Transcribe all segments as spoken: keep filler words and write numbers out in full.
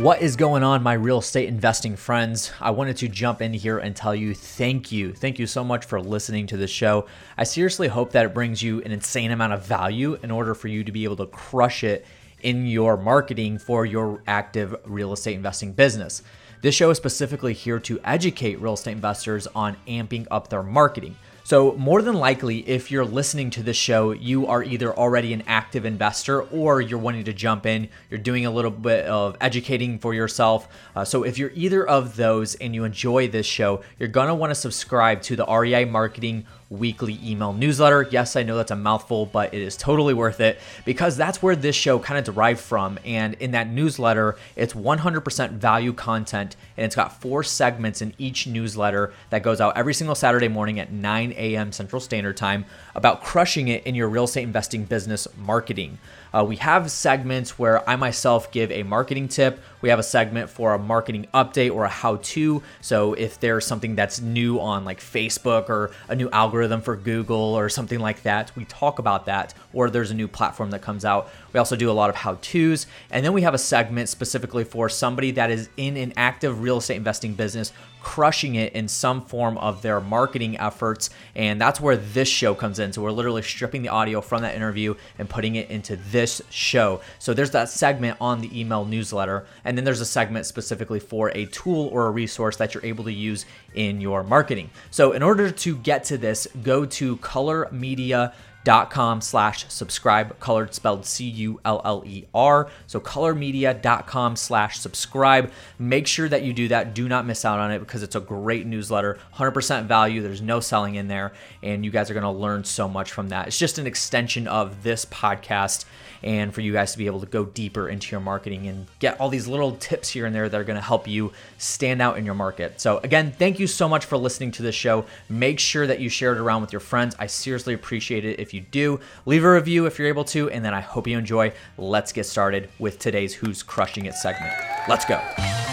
What is going on, my real estate investing friends? I wanted to jump in here and tell you thank you. Thank you so much for listening to this show. I seriously hope that it brings you an insane amount of value in order for you to be able to crush it in your marketing for your active real estate investing business. This show is specifically here to educate real estate investors on amping up their marketing. So more than likely, if you're listening to this show, you are either already an active investor or you're wanting to jump in. You're doing a little bit of educating for yourself. Uh, so if you're either of those and you enjoy this show, you're going to want to subscribe to the R E I Marketing weekly email newsletter. Yes, I know that's a mouthful, but it is totally worth it because that's where this show kind of derived from. And in that newsletter, it's one hundred percent value content, and it's got four segments in each newsletter that goes out every single Saturday morning at nine a.m. Central Standard Time about crushing it in your real estate investing business marketing. Uh, we have segments where I myself give a marketing tip. We have a segment for a marketing update or a how-to. So if there's something that's new on like Facebook or a new algorithm for Google or something like that, we talk about that. Or there's a new platform that comes out. We also do a lot of how-tos. And then we have a segment specifically for somebody that is in an active real estate investing business, crushing it in some form of their marketing efforts. And that's where this show comes in. So we're literally stripping the audio from that interview and putting it into this show. So there's that segment on the email newsletter. And then there's a segment specifically for a tool or a resource that you're able to use in your marketing. So in order to get to this, go to color media dot com slash subscribe, colored spelled C U L L E R. So color media dot com slash subscribe. Make sure that you do that. Do not miss out on it because it's a great newsletter, one hundred percent value. There's no selling in there, and you guys are going to learn so much from that. It's just an extension of this podcast, and for you guys to be able to go deeper into your marketing and get all these little tips here and there that are going to help you stand out in your market. So again, thank you so much for listening to this show. Make sure that you share it around with your friends. I seriously appreciate it if you do. Leave a review if you're able to, and then I hope you enjoy. Let's get started with today's Who's Crushing It segment. Let's go.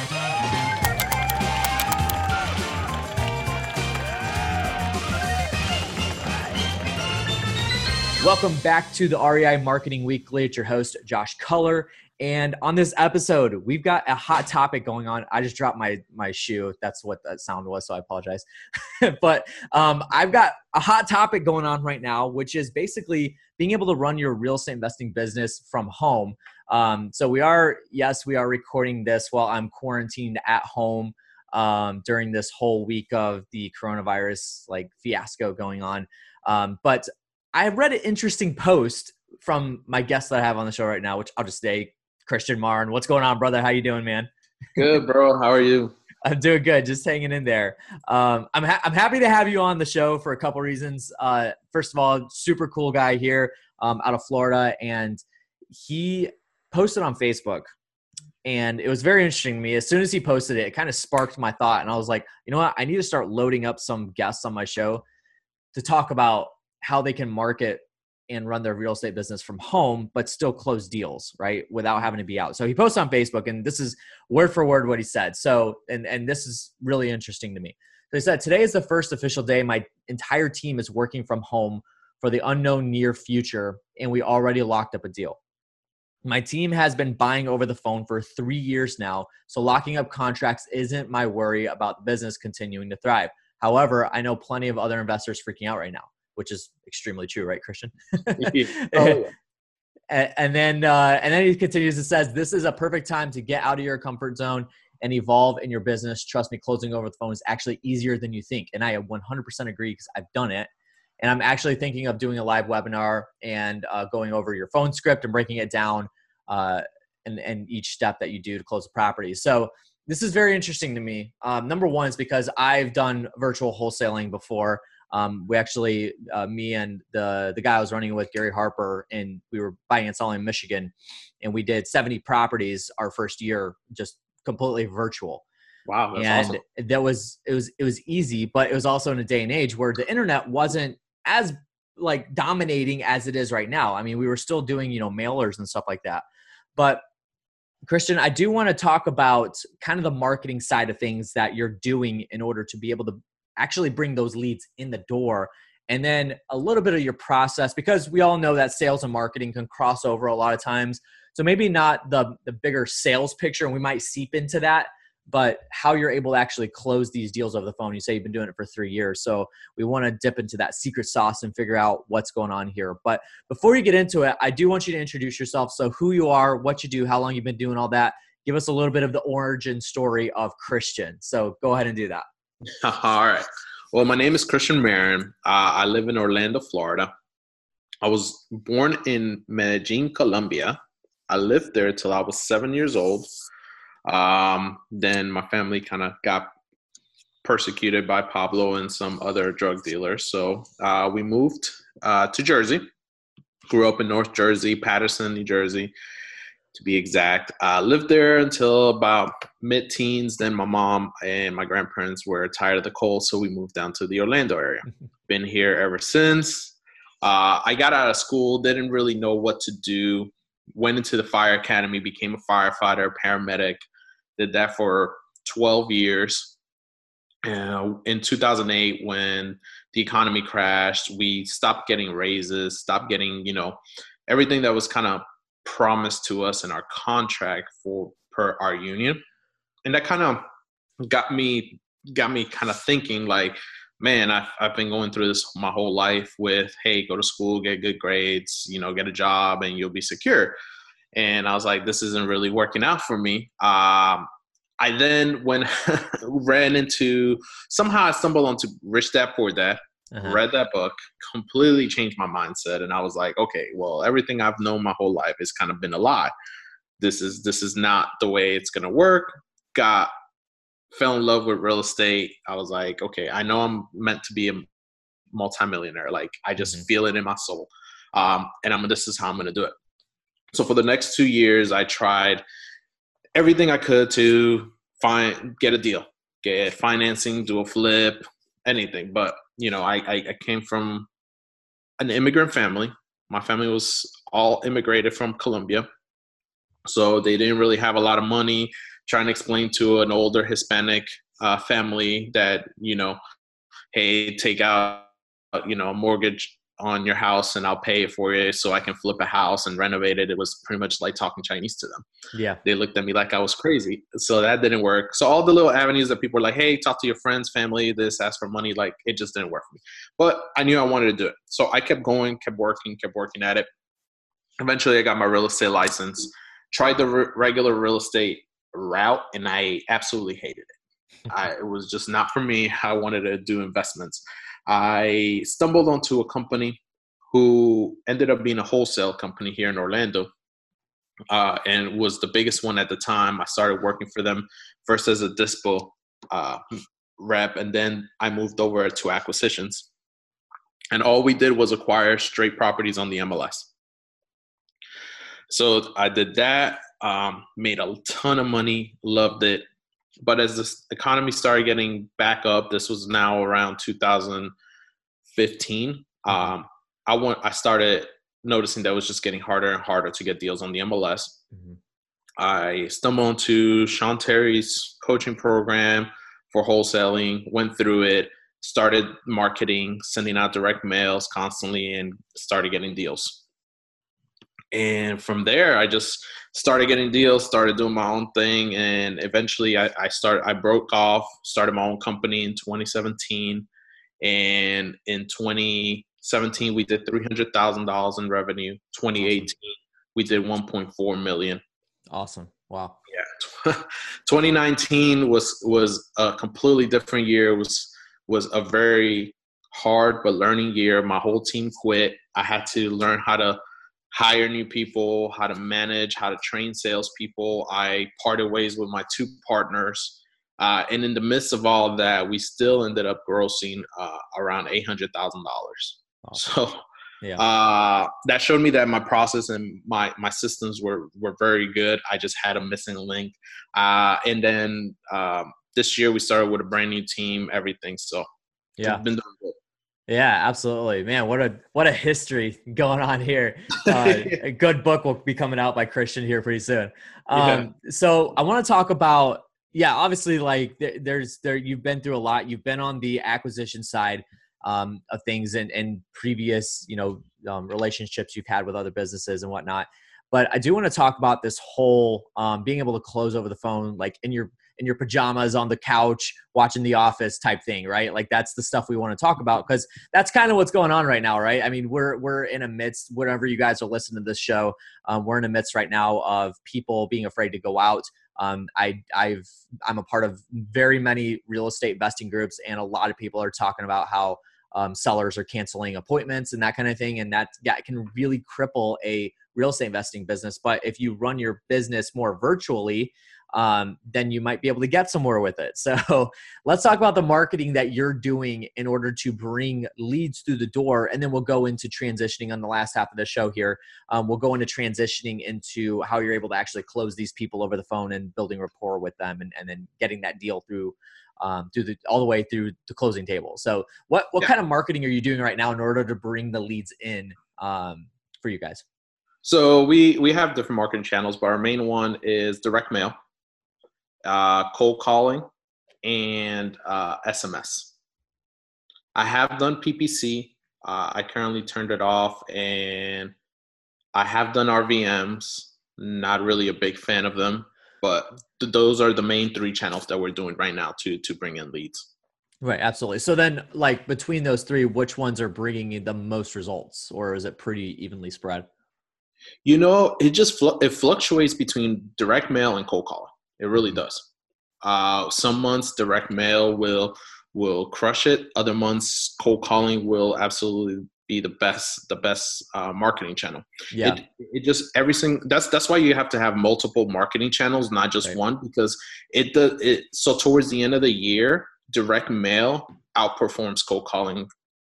Welcome back to the R E I Marketing Weekly. It's your host, Josh Culler. And on this episode, we've got a hot topic going on. I just dropped my my shoe. That's what that sound was, so I apologize. But um, I've got a hot topic going on right now, which is basically being able to run your real estate investing business from home. Um, so we are, yes, we are recording this while I'm quarantined at home um, during this whole week of the coronavirus like fiasco going on. Um, but I read an interesting post from my guest that I have on the show right now, which I'll just say, Christian Marn. What's going on, brother? How you doing, man? Good, bro. How are you? I'm doing good. Just hanging in there. Um, I'm ha- I'm happy to have you on the show for a couple reasons. Uh, first of all, super cool guy here um, out of Florida, and he posted on Facebook, and it was very interesting to me. As soon as he posted it, it kind of sparked my thought, and I was like, you know what? I need to start loading up some guests on my show to talk about how they can market and run their real estate business from home, but still close deals, right? Without having to be out. So he posted on Facebook, and this is word for word what he said. So, and, and this is really interesting to me. So he said, today is the first official day my entire team is working from home for the unknown near future, and we already locked up a deal. My team has been buying over the phone for three years now, so locking up contracts isn't my worry about the business continuing to thrive. However, I know plenty of other investors freaking out right now, which is extremely true, right, Christian? oh, yeah. and, and then uh, and then he continues and says, this is a perfect time to get out of your comfort zone and evolve in your business. Trust me, closing over the phone is actually easier than you think. And I one hundred percent agree because I've done it. And I'm actually thinking of doing a live webinar and uh, going over your phone script and breaking it down uh, and, and each step that you do to close a property. So this is very interesting to me. Um, number one is because I've done virtual wholesaling before. Um, we actually, uh, me and the the guy I was running with, Gary Harper, and we were buying and selling in Michigan, and we did seventy properties our first year, just completely virtual. Wow, that's and awesome. that was it was it was easy, but it was also in a day and age where the internet wasn't as like dominating as it is right now. I mean, we were still doing, you know, mailers and stuff like that. But Christian, I do want to talk about kind of the marketing side of things that you're doing in order to be able to actually bring those leads in the door and then a little bit of your process, because we all know that sales and marketing can cross over a lot of times. So maybe not the, the bigger sales picture, and we might seep into that, but how you're able to actually close these deals over the phone. You say you've been doing it for three years. So we want to dip into that secret sauce and figure out what's going on here. But before you get into it, I do want you to introduce yourself. So who you are, what you do, how long you've been doing all that. Give us a little bit of the origin story of Christian. So go ahead and do that. All right. Well, my name is Christian Marin. Uh, I live in Orlando, Florida. I was born in Medellin, Colombia. I lived there till I was seven years old. Um, then my family kind of got persecuted by Pablo and some other drug dealers. So uh, we moved uh, to Jersey. Grew up in North Jersey, Paterson, New Jersey, to be exact. Uh, lived there until about mid-teens. Then my mom and my grandparents were tired of the cold, so we moved down to the Orlando area. Been here ever since. Uh, I got out of school, didn't really know what to do. Went into the fire academy, became a firefighter, paramedic. Did that for twelve years. Uh, in two thousand eight, when the economy crashed, we stopped getting raises, stopped getting, you know, everything that was kind of promised to us in our contract for per our union. And that kind of got me, got me kind of thinking like, man, I've, I've been going through this my whole life with, hey, go to school, get good grades, you know, get a job and you'll be secure. And I was like, this isn't really working out for me. Um, I then when ran into, somehow I stumbled onto Rich Dad Poor Dad, uh-huh. read that book, completely changed my mindset. And I was like, okay, well, everything I've known my whole life has kind of been a lie. This is, this is not the way it's going to work. Got, fell in love with real estate. I was like, okay, I know I'm meant to be a multimillionaire. Like I just mm-hmm. feel it in my soul. Um, and I'm, this is how I'm going to do it. So for the next two years, I tried everything I could to find, get a deal, get financing, do a flip, anything. But, you know, I, I, I came from an immigrant family. My family was all immigrated from Colombia. So they didn't really have a lot of money. Trying to explain to an older Hispanic uh, family that, you know, hey, take out, you know, a mortgage on your house and I'll pay it for you so I can flip a house and renovate it. It was pretty much like talking Chinese to them. Yeah. They looked at me like I was crazy. So that didn't work. So all the little avenues that people were like, hey, talk to your friends, family, this, ask for money. Like it just didn't work for me. But I knew I wanted to do it. So I kept going, kept working, kept working at it. Eventually I got my real estate license, tried the re- regular real estate route, and I absolutely hated it. I, it was just not for me. I wanted to do investments. I stumbled onto a company who ended up being a wholesale company here in Orlando, uh, and was the biggest one at the time. I started working for them first as a dispo uh, rep, and then I moved over to acquisitions. And all we did was acquire straight properties on the M L S. So I did that, um, made a ton of money, loved it. But as the economy started getting back up, this was now around two thousand fifteen. Um, I want, I started noticing that it was just getting harder and harder to get deals on the M L S. Mm-hmm. I stumbled onto Sean Terry's coaching program for wholesaling, went through it, started marketing, sending out direct mails constantly, and started getting deals. And from there, I just started getting deals, started doing my own thing. And eventually I, I started, I broke off, started my own company in twenty seventeen. And in twenty seventeen, we did three hundred thousand dollars in revenue. twenty eighteen, awesome. We did one point four million. Awesome. Wow. Yeah. twenty nineteen was, was a completely different year. It was, was a very hard, but learning year. My whole team quit. I had to learn how to hire new people, how to manage, how to train salespeople. I parted ways with my two partners. Uh, and in the midst of all of that, we still ended up grossing uh, around eight hundred thousand dollars. Awesome. So yeah. uh, that showed me that my process and my, my systems were, were very good. I just had a missing link. Uh, and then um, this year we started with a brand new team, everything. So yeah. I've been doing good. Yeah, absolutely, man. What a what a history going on here. Uh, a good book will be coming out by Christian here pretty soon. Um, yeah. So I want to talk about, yeah, obviously, like there, there's there you've been through a lot. You've been on the acquisition side. um, of things and, and previous, you know, um, relationships you've had with other businesses and whatnot. But I do want to talk about this whole um, being able to close over the phone, like in your in your pajamas on the couch watching The Office type thing, right? Like that's the stuff we want to talk about because that's kind of what's going on right now, right? I mean, we're we're in a midst, whenever you guys are listening to this show, um, we're in a midst right now of people being afraid to go out. Um, I I've I'm a part of very many real estate investing groups, and a lot of people are talking about how um, sellers are canceling appointments and that kind of thing, and that that can really cripple a real estate investing business. But if you run your business more virtually, um, then you might be able to get somewhere with it. So let's talk about the marketing that you're doing in order to bring leads through the door. And then we'll go into transitioning on the last half of the show here. Um, we'll go into transitioning into how you're able to actually close these people over the phone and building rapport with them, and, and then getting that deal through um, through the, all the way through the closing table. So what, what Yeah. kind of marketing are you doing right now in order to bring the leads in um, for you guys? So we we have different marketing channels, but our main one is direct mail, uh, cold calling, and uh, S M S. I have done P P C. Uh, I currently turned it off, and I have done R V Ms. Not really a big fan of them, but th- those are the main three channels that we're doing right now to to bring in leads. Right, absolutely. So then, like between those three, which ones are bringing you the most results, or is it pretty evenly spread? You know, it just fl- it fluctuates between direct mail and cold calling. It really Mhm. does. Uh, some months direct mail will will crush it. Other months cold calling will absolutely be the best the best uh, marketing channel. Yeah, It it just every single that's that's why you have to have multiple marketing channels, not just right. one, because it does it. So towards the end of the year, direct mail outperforms cold calling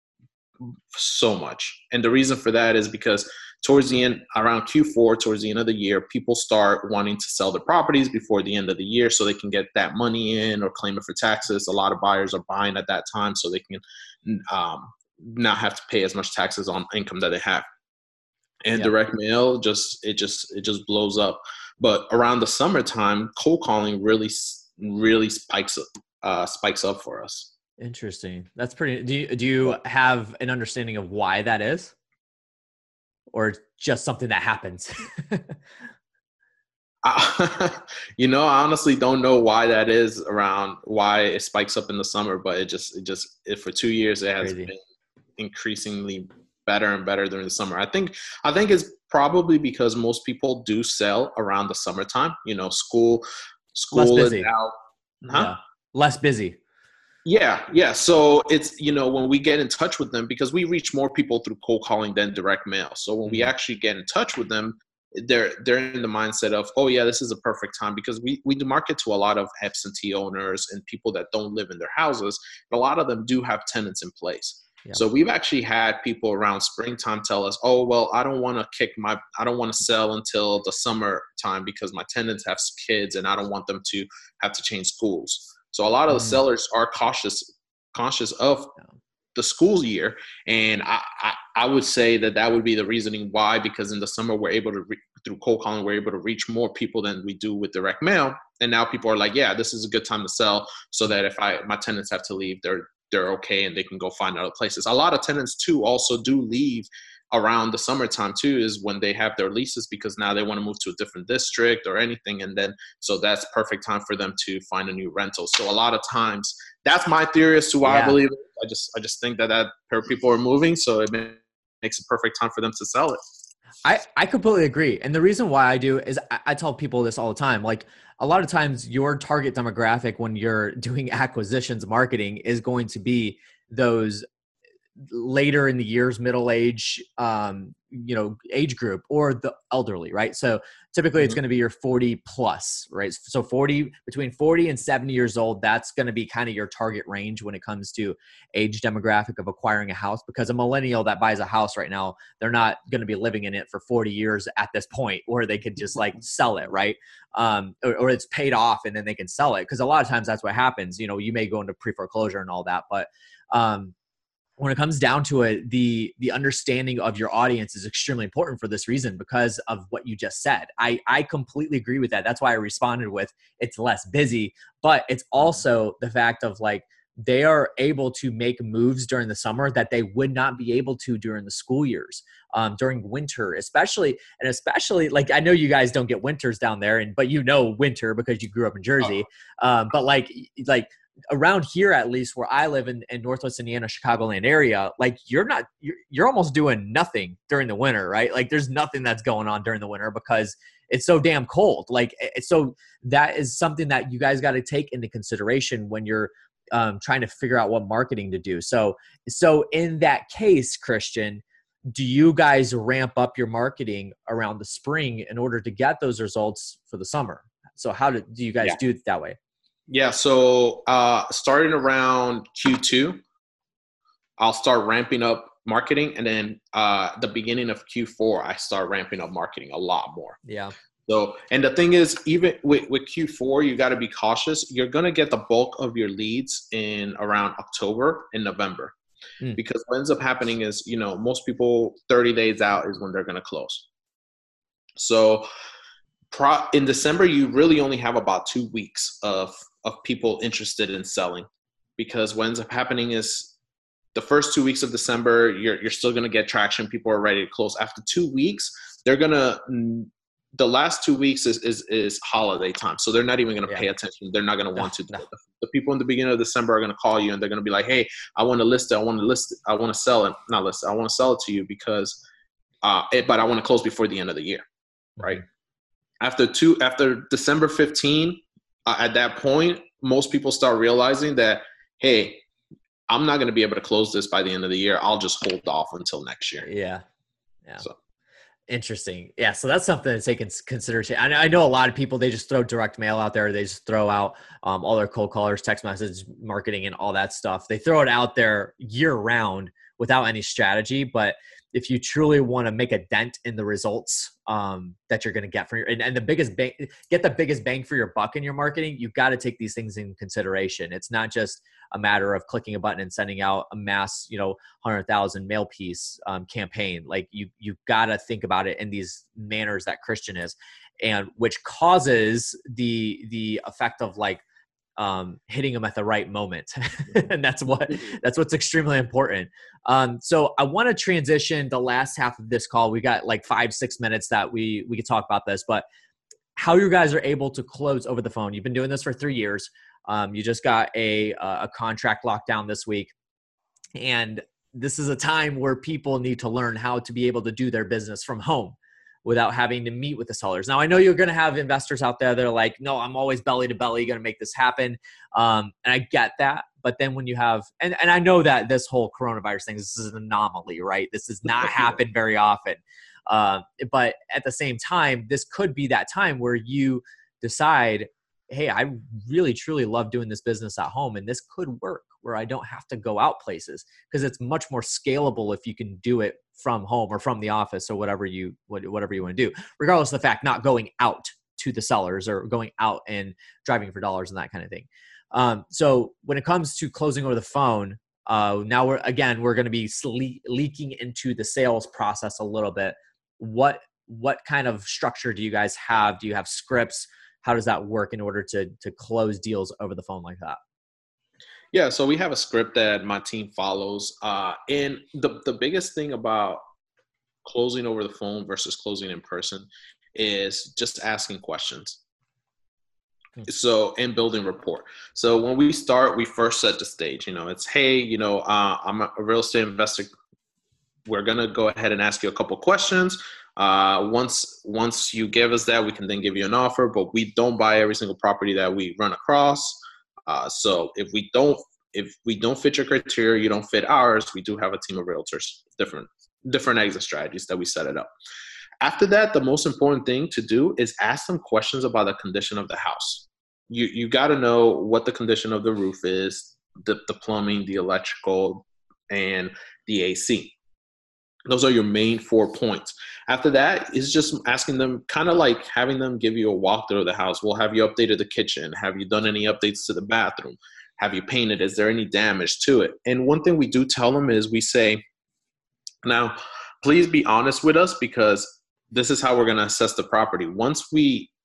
so much. And the reason for that is because towards the end, around Q four, towards the end of the year, people start wanting to sell their properties before the end of the year so they can get that money in or claim it for taxes. A lot of buyers are buying at that time so they can um, not have to pay as much taxes on income that they have. And Yeah. direct mail just it just it just blows up. But around the summertime, cold calling really really spikes up uh, spikes up for us. Interesting. That's pretty. Do you do you have an understanding of why that is, or just something that happens? I, you know, I honestly don't know why that is around why it spikes up in the summer, but it just it just it, for two years it has Crazy. been increasingly better and better during the summer. I think I think it's probably because most people do sell around the summertime. You know, school Less school is busy. out, huh? Yeah. Less busy. Yeah, yeah. So it's, you know, when we get in touch with them, because we reach more people through cold calling than direct mail. So when we Mhm. actually get in touch with them, they're they're in the mindset of, oh yeah, this is a perfect time, because we we do market to a lot of absentee owners and people that don't live in their houses, but a lot of them do have tenants in place. Yeah. So we've actually had people around springtime tell us, oh well, I don't want to kick my I don't want to sell until the summertime because my tenants have kids and I don't want them to have to change schools. So a lot of the Mm. sellers are cautious conscious of Yeah. the school year, and I, I, I would say that that would be the reasoning why. Because in the summer we're able to re- through cold calling we're able to reach more people than we do with direct mail, and now people are like, yeah, this is a good time to sell, so that if I my tenants have to leave, they're they're okay and they can go find other places. A lot of tenants too also do leave around the summertime too, is when they have their leases, because now they want to move to a different district or anything, and then so that's perfect time for them to find a new rental. So a lot of times that's my theory as to why I Yeah. believe it. I just I just think that that people are moving, so it makes a perfect time for them to sell it. I, I completely agree. And the reason why I do is I, I tell people this all the time. Like a lot of times your target demographic when you're doing acquisitions marketing is going to be those later in the years, middle age, um, you know, age group, or the elderly, right? So typically it's Mhm. going to be your forty plus, right? So forty, between forty and seventy years old, that's going to be kind of your target range when it comes to age demographic of acquiring a house, because a millennial that buys a house right now, they're not going to be living in it for forty years at this point where they could just like sell it, right? Um, or, or it's paid off and then they can sell it. Because a lot of times that's what happens. You know, you may go into pre-foreclosure and all that, but um, when it comes down to it, the the understanding of your audience is extremely important for this reason, because of what you just said. I I completely agree with that. That's why I responded with it's less busy, but it's also the fact of like they are able to make moves during the summer that they would not be able to during the school years, um, during winter, especially, and especially like, I know you guys don't get winters down there, and, but you know, winter because you grew up in Jersey. Um, but like, like around here, at least where I live in, in Northwest Indiana, Chicagoland area, like you're not, you're, you're almost doing nothing during the winter, right? Like there's nothing that's going on during the winter because it's so damn cold. Like, so that is something that you guys got to take into consideration when you're um, trying to figure out what marketing to do. So, so in that case, Christian, do you guys ramp up your marketing around the spring in order to get those results for the summer? So how do, do you guys yeah. do it that way? Yeah. So uh, starting around Q two, I'll start ramping up marketing. And then uh, the beginning of Q four, I start ramping up marketing a lot more. Yeah. So, and the thing is, even with, with Q four, you got to be cautious. You're going to get the bulk of your leads in around October and November. Mm. Because what ends up happening is, you know, most people thirty days out is when they're going to close. So pro, in December, you really only have about two weeks of, of people interested in selling, because what ends up happening is the first two weeks of December, you're, you're still going to get traction. People are ready to close. After two weeks, they're going to, the last two weeks is, is, is holiday time. So they're not even going to yeah. pay attention. They're not going to no, want to. No. The, the people in the beginning of December are going to call you and they're going to be like, hey, I want to list it. I want to list it. I want to sell it. Not list it. I want to sell it to you because, uh, it, but I want to close before the end of the year. Right. After two, after December fifteenth, uh, at that point, most people start realizing that, hey, I'm not going to be able to close this by the end of the year. I'll just hold off until next year. Yeah. Yeah. So. Interesting. Yeah. So that's something to take into consideration. I know, I know a lot of people, they just throw direct mail out there. They just throw out um, all their cold callers, text message marketing, and all that stuff. They throw it out there year round without any strategy. But if you truly want to make a dent in the results um, that you're going to get from your, and, and the biggest bang, get the biggest bang for your buck in your marketing, you've got to take these things in consideration. It's not just a matter of clicking a button and sending out a mass, you know, one hundred thousand mail piece um, campaign. Like you, you've got to think about it in these manners that Christian is, and which causes the, the effect of like, um, hitting them at the right moment. And that's what, that's what's extremely important. Um, so I want to transition the last half of this call. We got like five, six minutes that we, we could talk about this, but how you guys are able to close over the phone. You've been doing this for three years. Um, you just got a, a contract lockdown this week. And this is a time where people need to learn how to be able to do their business from home without having to meet with the sellers. Now, I know you're going to have investors out there that are like, no, I'm always belly to belly going to make this happen. Um, and I get that. But then when you have, and, and I know that this whole coronavirus thing, this is an anomaly, right? This does not happen very often. Uh, but at the same time, this could be that time where you decide, hey, I really, truly love doing this business at home. And this could work where I don't have to go out places, because it's much more scalable if you can do it from home or from the office or whatever you, whatever you want to do, regardless of the fact, not going out to the sellers or going out and driving for dollars and that kind of thing. Um, so when it comes to closing over the phone, uh, now we're, again, we're going to be le- leaking into the sales process a little bit. What, what kind of structure do you guys have? Do you have scripts? How does that work in order to, to close deals over the phone like that? Yeah, so we have a script that my team follows. Uh, and the, the biggest thing about closing over the phone versus closing in person is just asking questions. So, and building rapport. So when we start, we first set the stage. You know, it's, hey, you know, uh, I'm a real estate investor. We're going to go ahead and ask you a couple questions. Uh, once once you give us that, we can then give you an offer, but we don't buy every single property that we run across. Uh, so if we don't if we don't fit your criteria, you don't fit ours, we do have a team of realtors, different different exit strategies that we set it up. After that, the most important thing to do is ask them questions about the condition of the house. You you got to know what the condition of the roof is, the, the plumbing, the electrical, and the A C. Those are your main four points. After that is just asking them, kind of like having them give you a walkthrough of the house. Well, have you updated the kitchen? Have you done any updates to the bathroom? Have you painted? Is there any damage to it? And one thing we do tell them is we say, now, please be honest with us, because this is how we're going to assess the property. Once we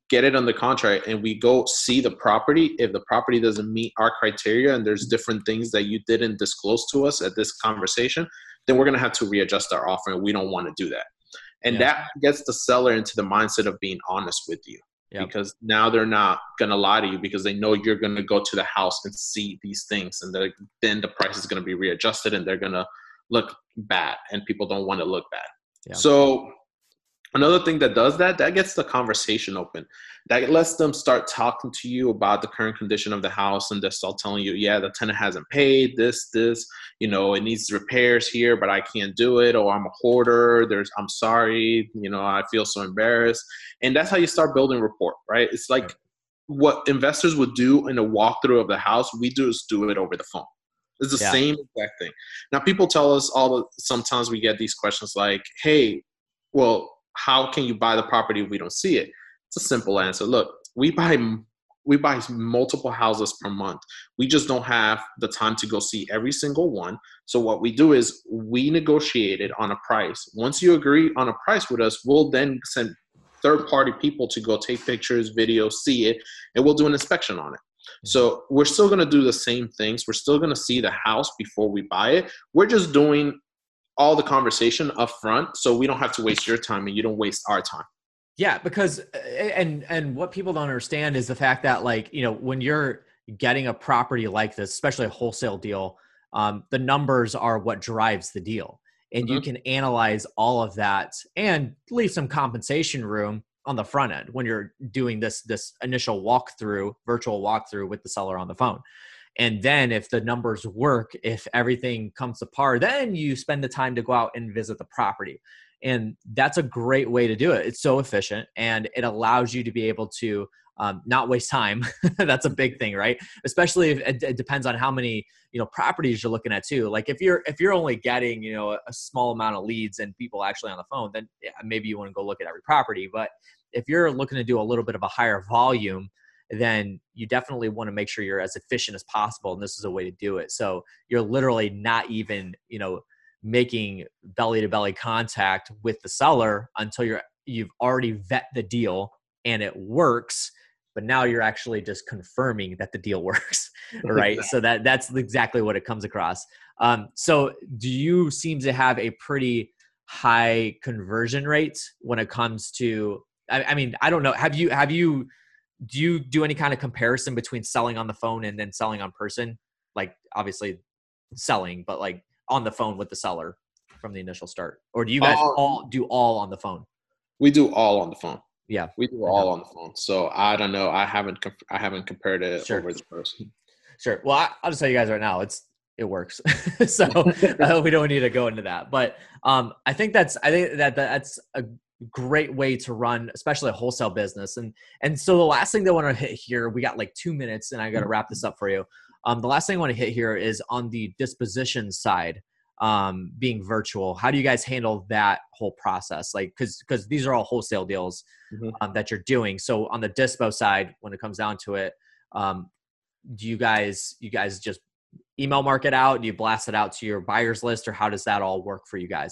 get it under contract and we go see the property, if the property doesn't meet our criteria and there's different things that you didn't disclose to us at this conversation, then we're going to have to readjust our offer, and we don't want to do that. And yeah. that gets the seller into the mindset of being honest with you. Yep. Because now they're not going to lie to you, because they know you're going to go to the house and see these things, and then the price is going to be readjusted and they're going to look bad, and people don't want to look bad. Yep. So another thing that does that, that gets the conversation open. That lets them start talking to you about the current condition of the house, and they start telling you, yeah, the tenant hasn't paid this, this, you know, it needs repairs here, but I can't do it. Or I'm a hoarder. There's, I'm sorry. You know, I feel so embarrassed. And that's how you start building rapport, right? It's like what investors would do in a walkthrough of the house. We do is do it over the phone. It's the yeah. same exact thing. Now, people tell us all the, sometimes we get these questions like, hey, well, how can you buy the property if we don't see it? It's a simple answer. Look, we buy we buy multiple houses per month. We just don't have the time to go see every single one. So what we do is we negotiate it on a price. Once you agree on a price with us, we'll then send third-party people to go take pictures, videos, see it, and we'll do an inspection on it. So we're still going to do the same things. We're still going to see the house before we buy it. We're just doing all the conversation up front, so we don't have to waste your time and you don't waste our time. Yeah, because and and what people don't understand is the fact that, like, you know, when you're getting a property like this, especially a wholesale deal, um, the numbers are what drives the deal. And mm-hmm. you can analyze all of that and leave some compensation room on the front end when you're doing this this initial walkthrough, virtual walkthrough with the seller on the phone. And then if the numbers work, if everything comes to par, then you spend the time to go out and visit the property. And that's a great way to do it. It's so efficient, and it allows you to be able to um, not waste time. That's a big thing, right? Especially if it, it depends on how many, you know, properties you're looking at too. Like if you're, if you're only getting, you know, a small amount of leads and people actually on the phone, then yeah, maybe you want to go look at every property. But if you're looking to do a little bit of a higher volume, then you definitely want to make sure you're as efficient as possible. And this is a way to do it. So you're literally not even, you know, making belly to belly contact with the seller until you're, you've already vet the deal and it works. But now you're actually just confirming that the deal works, right? Exactly. So that that's exactly what it comes across. Um, so do you seem to have a pretty high conversion rate when it comes to, I, I mean, I don't know. Have you, have you, do you do any kind of comparison between selling on the phone and then selling on person? Like obviously selling, but like on the phone with the seller from the initial start? Or do you guys um, all do all on the phone? We do all on the phone. Yeah. We do all on the phone. So I don't know. I haven't, comp- I haven't compared it sure. over the person. Sure. Well, I, I'll just tell you guys right now, it's, it works. So uh, we don't need to go into that, but um, I think that's, I think that that's a great way to run, especially a wholesale business. And, and so the last thing that I want to hit here, we got like two minutes and I got to wrap this up for you. Um, the last thing I want to hit here is on the disposition side, um, being virtual. How do you guys handle that whole process? Like, cause, cause these are all wholesale deals mm-hmm. um, that you're doing. So on the dispo side, when it comes down to it, um, do you guys, you guys just email market out? Do you blast it out to your buyers list, or how does that all work for you guys?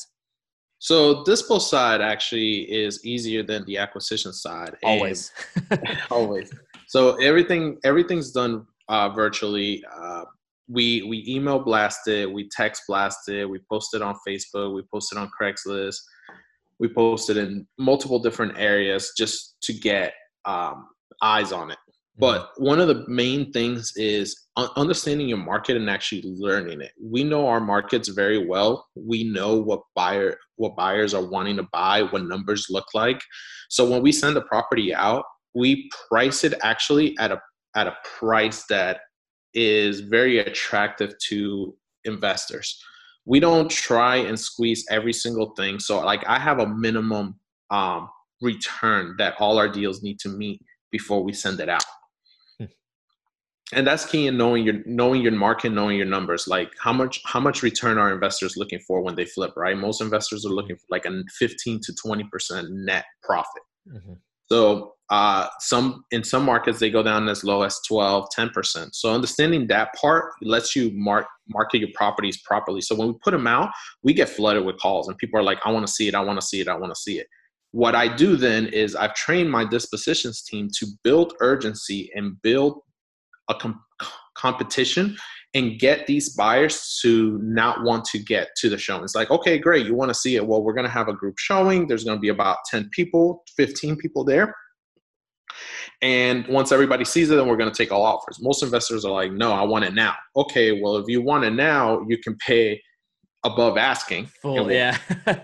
So dispo side actually is easier than the acquisition side. Always. always. So everything, everything's done uh, virtually. Uh, we, we email blast it, we text blast it, we post it on Facebook, we post it on Craigslist, we post it in multiple different areas just to get um, eyes on it. But one of the main things is understanding your market and actually learning it. We know our markets very well. We know what buyer, what buyers are wanting to buy, what numbers look like. So when we send a property out, we price it actually at a at a price that is very attractive to investors. We don't try and squeeze every single thing. So like I have a minimum um, return that all our deals need to meet before we send it out. And that's key in knowing your knowing your market, knowing your numbers. Like how much how much return are investors looking for when they flip, right? Most investors are looking for like a fifteen to twenty percent net profit. Mm-hmm. So uh, some in some markets they go down as low as twelve, ten percent. So understanding that part lets you mark market your properties properly. So when we put them out, we get flooded with calls and people are like, I want to see it, I want to see it, I want to see it. What I do then is I've trained my dispositions team to build urgency and build a com- competition and get these buyers to not want to get to the show. It's like, okay, great. You want to see it. Well, we're going to have a group showing. There's going to be about ten people, fifteen people there. And once everybody sees it, then we're going to take all offers. Most investors are like, no, I want it now. Okay, well, if you want it now, you can pay above asking. Full, we'll- yeah.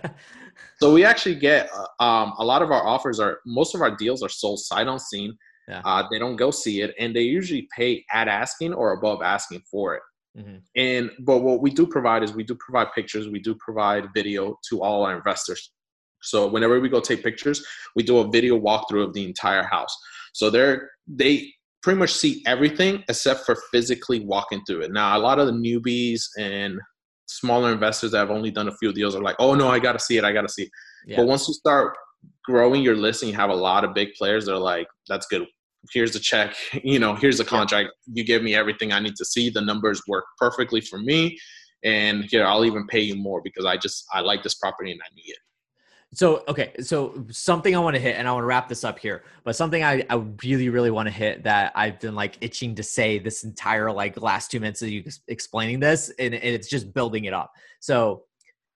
So we actually get uh, um, a lot of our offers are, most of our deals are sold sight unseen. Yeah. Uh, they don't go see it, and they usually pay at asking or above asking for it. Mm-hmm. And but what we do provide is we do provide pictures, we do provide video to all our investors. So whenever we go take pictures, we do a video walkthrough of the entire house. So they're they pretty much see everything except for physically walking through it. Now, a lot of the newbies and smaller investors that have only done a few deals are like, oh no, I got to see it, I got to see it. Yeah. But once you start growing your list and you have a lot of big players, they're like, that's good. Here's the check, you know, here's the contract. Yeah. You give me everything I need to see. The numbers work perfectly for me. And here, I'll even pay you more because I just, I like this property and I need it. So, okay. So something I want to hit, and I want to wrap this up here, but something I, I really, really want to hit that I've been like itching to say this entire like last two minutes of you explaining this, and, and it's just building it up. So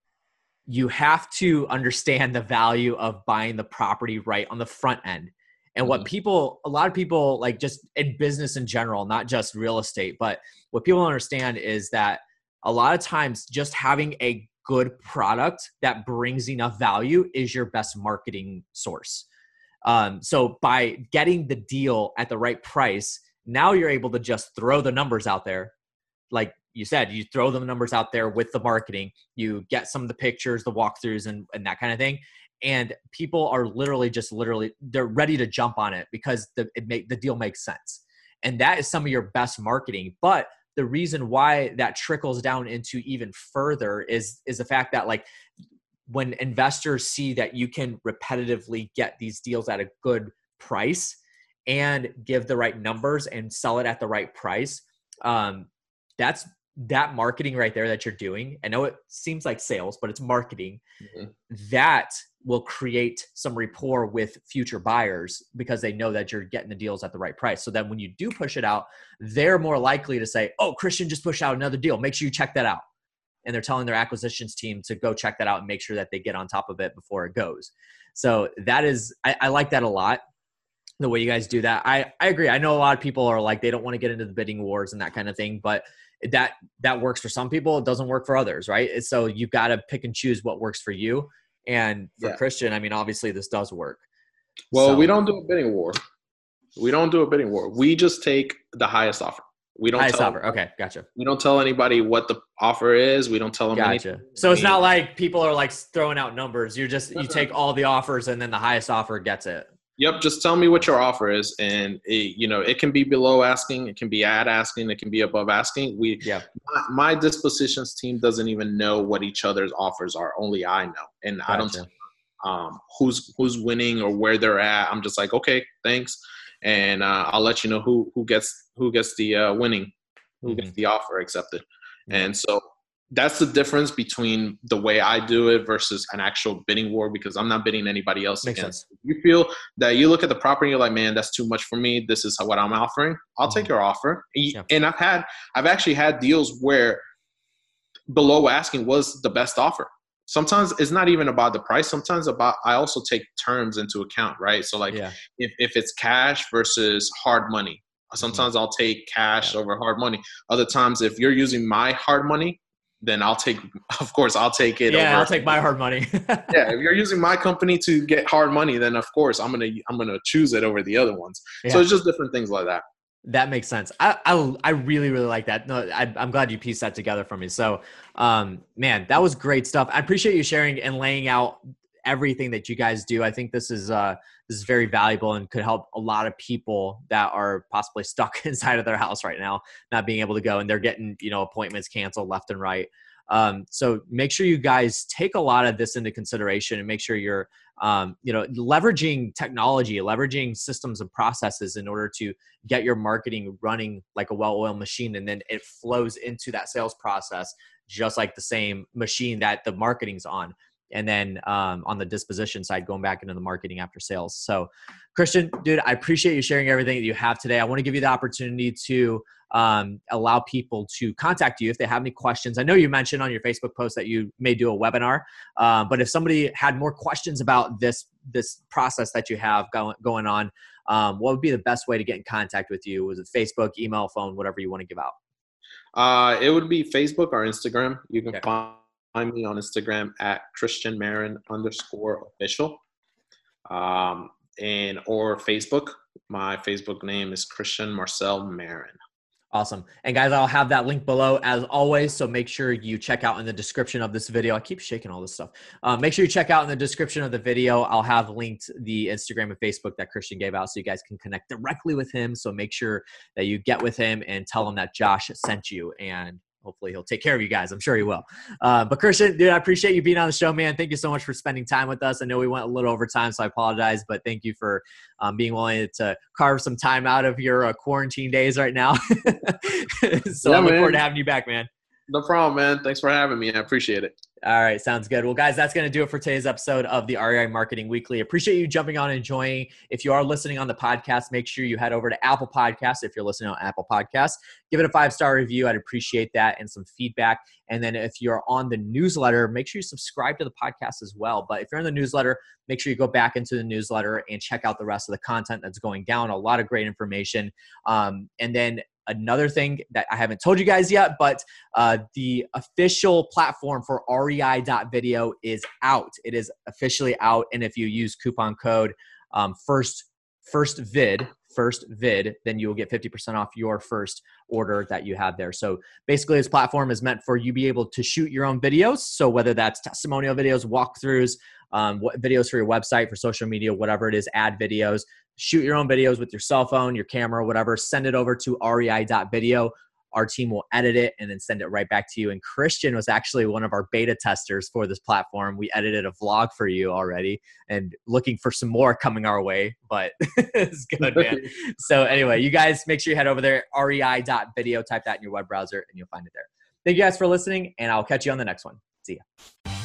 you have to understand the value of buying the property right on the front end. And mm-hmm. what people, a lot of people like just in business in general, not just real estate, but what people don't understand is that a lot of times just having a good product that brings enough value is your best marketing source. Um, so by getting the deal at the right price, now you're able to just throw the numbers out there. Like you said, you throw the numbers out there with the marketing, you get some of the pictures, the walkthroughs and, and that kind of thing. And people are literally just literally, they're ready to jump on it because the, it make, the deal makes sense. And that is some of your best marketing. But the reason why that trickles down into even further is, is the fact that like when investors see that you can repetitively get these deals at a good price and give the right numbers and sell it at the right price, um, that's that marketing right there that you're doing. I know it seems like sales, but it's marketing. Mm-hmm. That will create some rapport with future buyers because they know that you're getting the deals at the right price. So then when you do push it out, they're more likely to say, oh, Christian just pushed out another deal. Make sure you check that out. And they're telling their acquisitions team to go check that out and make sure that they get on top of it before it goes. So that is, I, I like that a lot. The way you guys do that. I, I agree. I know a lot of people are like, they don't want to get into the bidding wars and that kind of thing, but that, that works for some people. It doesn't work for others. Right. So you've got to pick and choose what works for you. And for yeah. Christian, I mean, obviously this does work. Well, so, we don't do a bidding war. We don't do a bidding war. We just take the highest offer. We don't highest tell offer. Okay. Gotcha. We don't tell anybody what the offer is. We don't tell them gotcha. anything. So it's not like people are like throwing out numbers. You're just, you take all the offers and then the highest offer gets it. Yep. Just tell me what your offer is. And it, you know, it can be below asking. It can be at asking. It can be above asking. We, yeah. my, my dispositions team doesn't even know what each other's offers are. Only I know. And gotcha. I don't tell um, who's, who's winning or where they're at. I'm just like, okay, thanks. And uh, I'll let you know who, who gets, who gets the uh, winning, who mm-hmm. gets the offer accepted. Mm-hmm. And so that's the difference between the way I do it versus an actual bidding war, because I'm not bidding anybody else Makes against. Sense. If you feel that you look at the property, you're like, man, that's too much for me. This is what I'm offering. I'll mm-hmm. take your offer. Yeah. And I've had, I've actually had deals where below asking was the best offer. Sometimes it's not even about the price. Sometimes about, I also take terms into account, right? So like yeah. if, if it's cash versus hard money, sometimes mm-hmm. I'll take cash yeah. over hard money. Other times, if you're using my hard money, then I'll take, of course, I'll take it. Yeah, over. I'll take my hard money. Yeah, if you're using my company to get hard money, then of course I'm gonna I'm gonna choose it over the other ones. Yeah. So it's just different things like that. That makes sense. I I, I really really like that. No, I, I'm glad you pieced that together for me. So, um, man, that was great stuff. I appreciate you sharing and laying out everything that you guys do. I think this is uh this is very valuable and could help a lot of people that are possibly stuck inside of their house right now, not being able to go, and they're getting, you know, appointments canceled left and right. Um, so make sure you guys take a lot of this into consideration and make sure you're, um, you know, leveraging technology, leveraging systems and processes in order to get your marketing running like a well-oiled machine. And then it flows into that sales process, just like the same machine that the marketing's on. and then um, on the disposition side, going back into the marketing after sales. So Christian, dude, I appreciate you sharing everything that you have today. I want to give you the opportunity to um, allow people to contact you if they have any questions. I know you mentioned on your Facebook post that you may do a webinar, uh, but if somebody had more questions about this, this process that you have going, going on, um, what would be the best way to get in contact with you? Was it Facebook, email, phone, whatever you want to give out? Uh, it would be Facebook or Instagram. You can Okay. find Find me on Instagram at Christian Marin underscore official, um, and or Facebook. My Facebook name is Christian Marcel Marin. Awesome. And guys, I'll have that link below as always. So make sure you check out in the description of this video. I keep shaking all this stuff. Uh, make sure you check out in the description of the video. I'll have linked the Instagram and Facebook that Christian gave out so you guys can connect directly with him. So make sure that you get with him and tell him that Josh sent you, and hopefully he'll take care of you guys. I'm sure he will. Uh, but Christian, dude, I appreciate you being on the show, man. Thank you so much for spending time with us. I know we went a little over time, so I apologize, but thank you for um, being willing to carve some time out of your uh, quarantine days right now. so yeah, I look man. forward to having you back, man. No problem, man. Thanks for having me. I appreciate it. All right. Sounds good. Well, guys, that's going to do it for today's episode of the R E I Marketing Weekly. Appreciate you jumping on and enjoying. If you are listening on the podcast, make sure you head over to Apple Podcasts. If you're listening on Apple Podcasts, give it a five-star review. I'd appreciate that and some feedback. And then if you're on the newsletter, make sure you subscribe to the podcast as well. But if you're in the newsletter, make sure you go back into the newsletter and check out the rest of the content that's going down. A lot of great information. Um, and then another thing that I haven't told you guys yet, but uh, the official platform for R E I dot video is out. It is officially out. And if you use coupon code um, first, first vid, first vid, then you will get fifty percent off your first order that you have there. So basically this platform is meant for you to be able to shoot your own videos. So whether that's testimonial videos, walkthroughs, um, what videos for your website, for social media, whatever it is, ad videos, shoot your own videos with your cell phone, your camera, whatever, send it over to R E I dot video. Our team will edit it and then send it right back to you. And Christian was actually one of our beta testers for this platform. We edited a vlog for you already and looking for some more coming our way, but it's good, man. So anyway, you guys make sure you head over there, R E I dot video, type that in your web browser and you'll find it there. Thank you guys for listening, and I'll catch you on the next one. See ya.